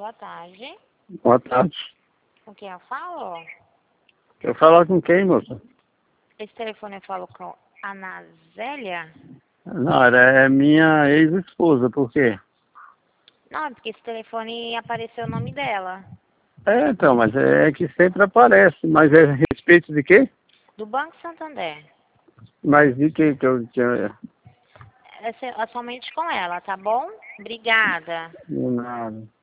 Boa tarde. Boa tarde. Com quem eu falo? Quer falar com quem, moça? Esse telefone eu falo com a Ana Zélia? Não, é minha ex-esposa, por quê? Não, é porque esse telefone apareceu o nome dela. É, então, mas é que sempre aparece. Mas é a respeito de quê? Do Banco Santander. Mas de que eu tinha... É somente com ela, tá bom? Obrigada. Nada.